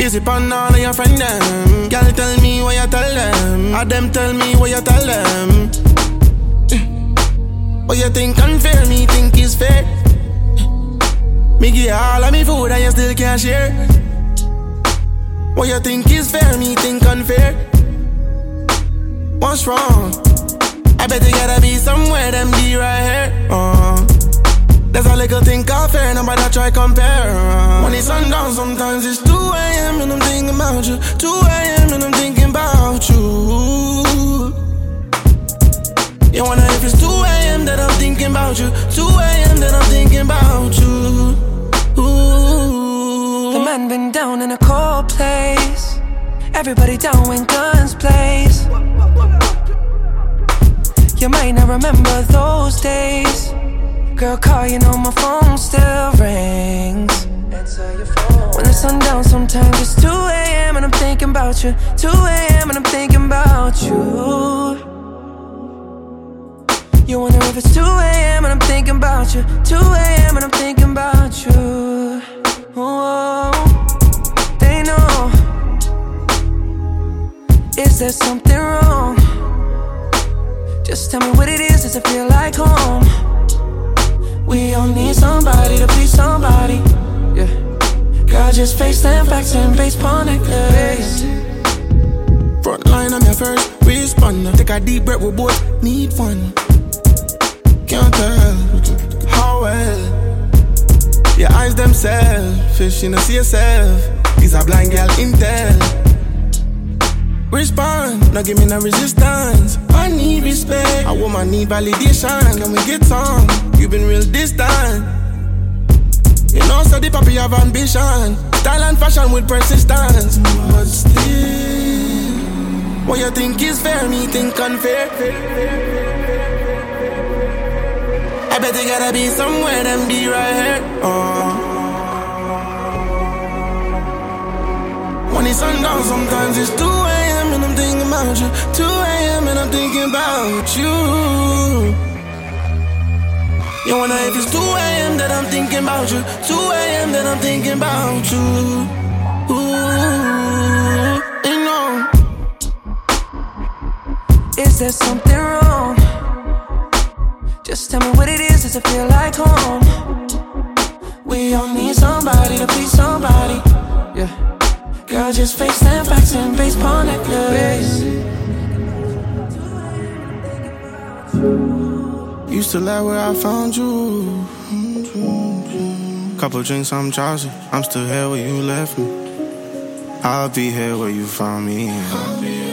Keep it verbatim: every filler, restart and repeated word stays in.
Busy pon all of your friend them. Girl tell me what you tell them. Or them tell me what you tell them. What you think unfair, me think is fair. Me give you all of me food and you still can't share. What you think is fair, me think unfair. What's wrong? I bet you gotta be somewhere, them be right here. uh. There's a little thing called fair, nobody try compare. uh. When it's sundown, sometimes it's two a.m. and I'm thinking about you. two a.m. and I'm thinking about you. You wonder if it's two a.m. that I'm thinking about you. two a.m. that I'm thinking about you. Ooh. The man been down in a cold place. Everybody down when guns blaze. You might not remember those days. Girl, call, you know my phone still rings. When the sun down, sometimes it's two a.m. and I'm thinking about you. two a.m. and I'm thinking about you. You wonder if it's two a.m. and I'm thinking about you. two a.m. and I'm thinking about you. Oh, they know. Is there something wrong? Just tell me what it is, does it feel like home? We all need somebody to be somebody. Yeah. Girl, just face them facts and base pawn necklace. Front line, I'm your first responder. Take a deep breath, we both need one. Can't tell how well your eyes themselves, fish you know see yourself. These are blind girl intel. Respond, now give me no resistance. I need respect, a woman need validation. Can we get on? You been real distant. You know, so the puppy have ambition. Style and fashion with persistence. But still, what you think is fair, me think unfair. I bet you gotta be somewhere, them be right here. Oh. When it's sundown, sometimes it's two a.m. and I'm thinking about you. two a.m. and I'm thinking about you. You wonder if it's two a.m. that I'm thinking about you. two a.m. that I'm thinking about you. Ooh, you know. Is there something wrong? Just tell me what it is, does it feel like home? We all need somebody to be somebody. Yeah. Girl, just face them facts and base pawn necklace. Used to lie where I found you. Couple drinks, I'm drowsy. I'm still here where you left me. I'll be here where you found me.